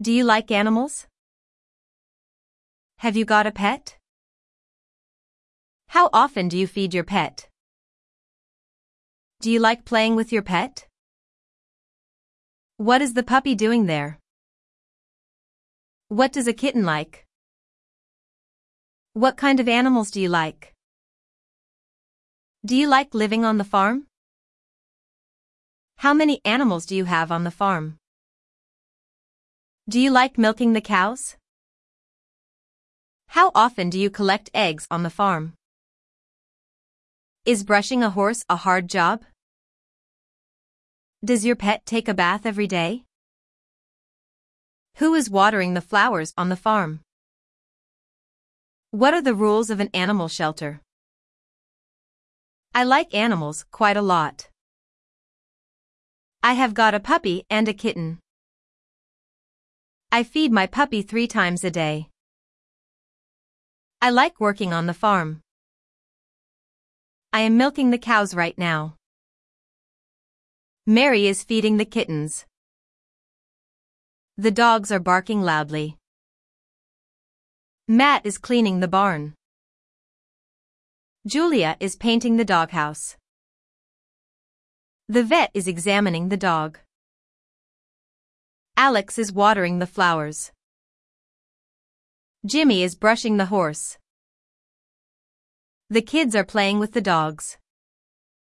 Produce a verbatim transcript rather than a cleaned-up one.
Do you like animals? Have you got a pet? How often do you feed your pet? Do you like playing with your pet? What is the puppy doing there? What does a kitten like? What kind of animals do you like? Do you like living on the farm? How many animals do you have on the farm? Do you like milking the cows? How often do you collect eggs on the farm? Is brushing a horse a hard job? Does your pet take a bath every day? Who is watering the flowers on the farm? What are the rules of an animal shelter? I like animals quite a lot. I have got a puppy and a kitten. I feed my puppy three times a day. I like working on the farm. I am milking the cows right now. Mary is feeding the kittens. The dogs are barking loudly. Matt is cleaning the barn. Julia is painting the doghouse. The vet is examining the dog. Alex is watering the flowers. Jimmy is brushing the horse. The kids are playing with the dogs.